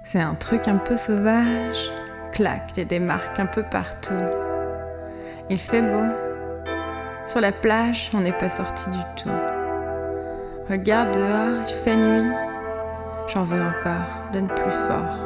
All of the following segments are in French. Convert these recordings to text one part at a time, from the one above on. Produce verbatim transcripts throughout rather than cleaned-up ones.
C'est un truc un peu sauvage, clac, il y a des marques un peu partout. Il fait beau. Sur la plage, on n'est pas sorti du tout. Regarde dehors, il fait nuit. J'en veux encore, donne plus fort.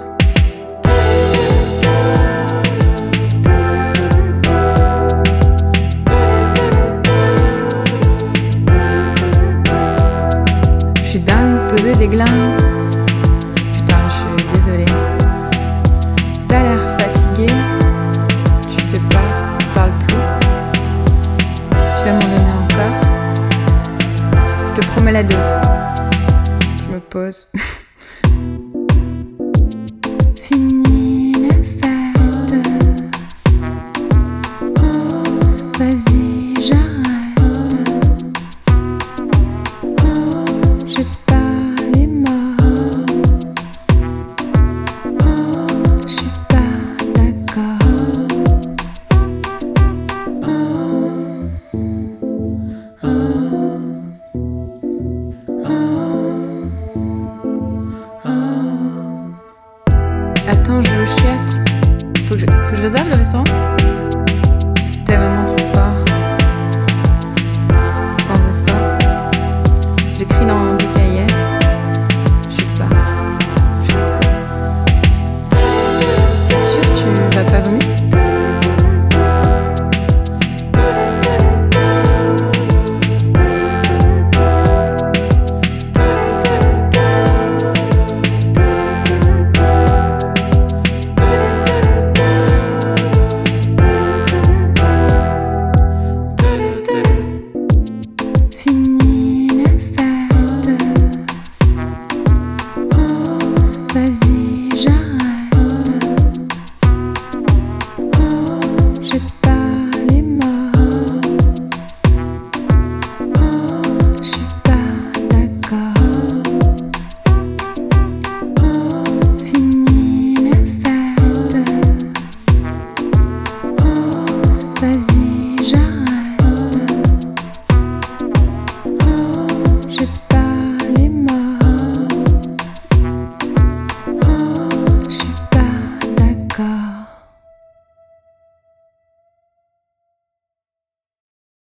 Je suis dingue, poser des glingues. Putain, je suis désolée. T'as l'air fatigué. Tu fais peur, tu parles plus. Tu vas m'en donner encore. Je te promets la dose. Je me pose. Fini la fête. Vas-y, j'arrête. J'ai pas les mots. Je suis pas d'accord. Attends, je veux chiotte. Faut que je, faut que je réserve le restaurant? T'es vraiment trop fort. Sans effort. J'écris dans des